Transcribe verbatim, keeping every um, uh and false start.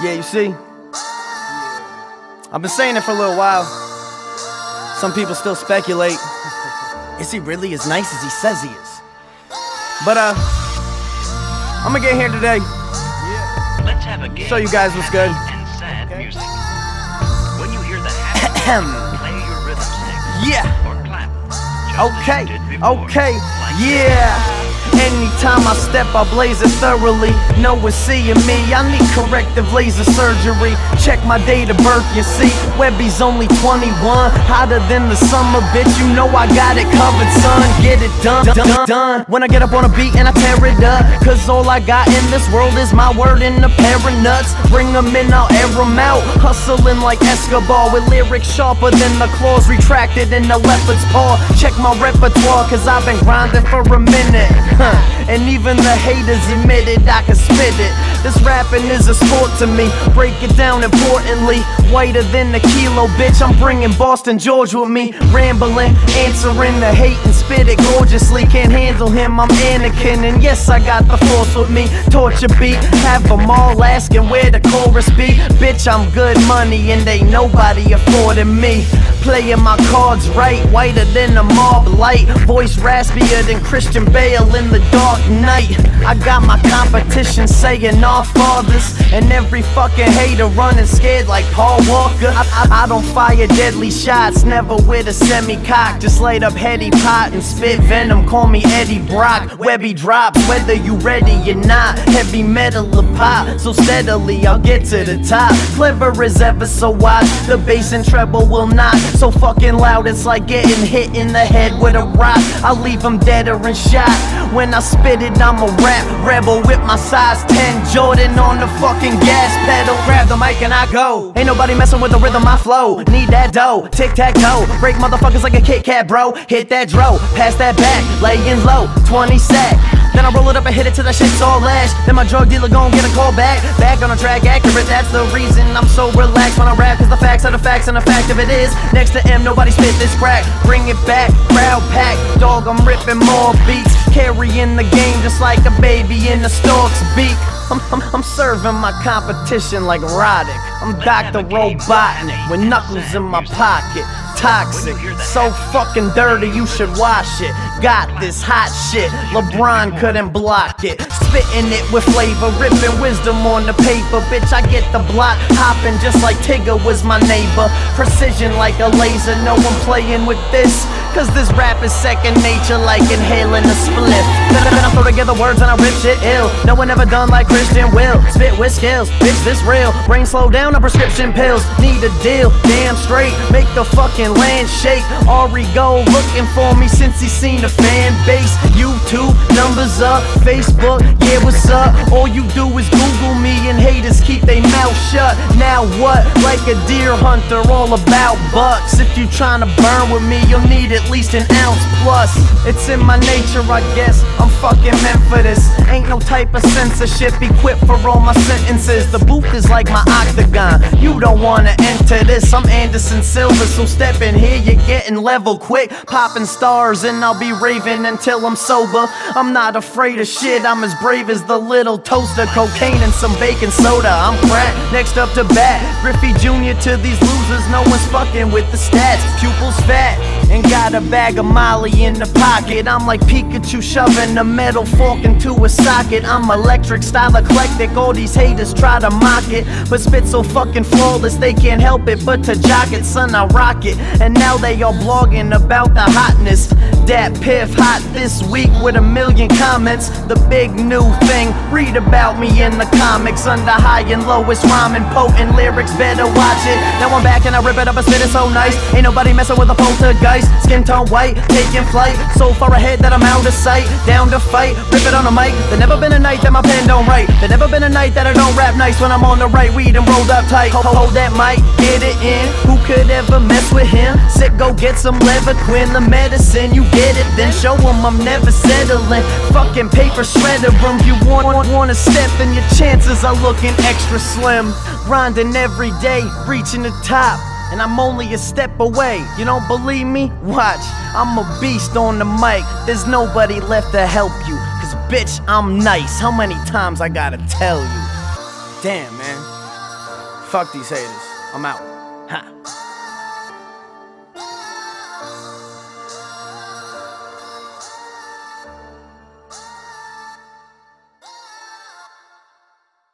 Yeah, you see, I've been saying it for a little while. Some people still speculate, is he really as nice as he says he is? But uh, I'm gonna get here today, Let's have a game. show you guys what's good. And sad music. When you hear the happy, play your rhythm stick. Yeah. Or clap. just as Okay, you did before. okay, Like yeah. Anytime I step, I blaze it thoroughly. No one's seeing me, I need corrective laser surgery. Check my date of birth, you see, Webby's only twenty-one. Hotter than the summer, bitch, you know I got it covered, son. Get it done, done, done, done. When I get up on a beat and I tear it up, cause all I got in this world is my word and a pair of nuts. Bring them in, I'll air them out. Hustling like Escobar with lyrics sharper than the claws retracted in the leopard's paw. Check my repertoire, cause I've been grinding for a minute. Huh. And even the haters admitted I can spit it. This rapping is a sport to me. Break it down importantly. Whiter than a kilo, bitch. I'm bringing Boston George with me. Rambling, answering the hate and spit it gorgeously. Can't handle him, I'm Anakin. And yes, I got the force with me. Torture beat, have them all asking where the chorus be. Bitch, I'm good money and ain't nobody affording me. Playing my cards right, whiter than a mob light. Voice raspier than Christian Bale in the dark night. I got my competition saying our fathers, and every fucking hater running scared like Paul Walker. I, I, I don't fire deadly shots, never with a semi-cock. Just light up heady pot and spit venom, call me Eddie Brock. Webby drops, whether you ready or not. Heavy metal or pop, so steadily I'll get to the top. Clever as ever, so watch, the bass and treble will not. So fucking loud, it's like getting hit in the head with a rock. I'll leave them deader and shot. When I spit it, I'm a rap rebel with my size ten Jordan on the fucking gas pedal. Grab the mic and I go. Ain't nobody messing with the rhythm I flow. Need that dough, tic-tac-toe. Break motherfuckers like a Kit Kat, bro. Hit that dro, pass that back, laying low, twenty sack. Then I roll it up and hit it till that shit's all lash. Then my drug dealer gon' get a call back. Back on the track, accurate, that's the reason I'm so relaxed when I rap. Cause the facts are the facts and the fact of it is, next to M, nobody spit this crack. Bring it back, crowd pack, dog, I'm ripping more beats. Carrying the game just like a baby in the stork's beak. I'm, I'm, I'm serving my competition like Roddick. I'm Doctor Robotnik with knuckles in my pocket. Toxic, so fucking dirty, you should wash it. Got this hot shit, LeBron couldn't block it. Spitting it with flavor, ripping wisdom on the paper. Bitch, I get the block hopping just like Tigger was my neighbor. Precision like a laser, no one playing with this. Cause this rap is second nature like inhaling a spliff. Then, then I throw together words and I rip shit ill. No one ever done like Christian Will. Spit with skills, bitch this real. Brain slow down on prescription pills. Need a deal, damn straight. Make the fucking land shake. Ari go looking for me since he seen the fan base. YouTube, numbers up, Facebook, yeah what's up? All you do is Google me and haters keep they mouth shut. Now what? Like a deer hunter, all about bucks. If you tryna burn with me, you'll need at least an ounce plus. It's in my nature, I guess. I'm fucking meant for this. Ain't no type of censorship equipped for all my sentences. The booth is like my octagon. You don't wanna enter this. I'm Anderson Silva, so step in here, you're getting level quick. Popping stars and I'll be raving until I'm sober. I'm not afraid of shit, I'm as brave as the little toaster. Cocaine and some baking soda, I'm crack. Next up to bat, Griffey Junior to these losers. No one's fucking with the stats. Pupils fat and got a bag of Molly in the pocket. I'm like Pikachu shoving a metal fork into a socket. I'm electric style eclectic. All these haters try to mock it, but spit so fucking flawless they can't help it but to jock it. Son, I rock it. And now they all blogging about the hotness. Dat Piff hot this week with a million comments. The big new thing, read about me in the comics. Under high and lowest rhyming potent lyrics, better watch it. Now I'm back and I rip it up and spit it so nice. Ain't nobody messing with a poltergeist. Skin tone white, taking flight. So far ahead that I'm out of sight. Down to fight, rip it on the mic. There never been a night that my pen don't write. There never been a night that I don't rap nice. When I'm on the right, weed and rolled up tight. Hold, hold that mic, get it in. Who could ever mess with him? Sick, go get some Levaquin, the medicine. You get it, then show him I'm never settling. Fucking paper shredder room. You want, want, want a step, then your chances are looking extra slim. Grinding every day, reaching the top. And I'm only a step away. You don't believe me? Watch, I'm a beast on the mic. There's nobody left to help you. Cause bitch, I'm nice. How many times I gotta tell you? Damn, man. Fuck these haters. I'm out. Ha.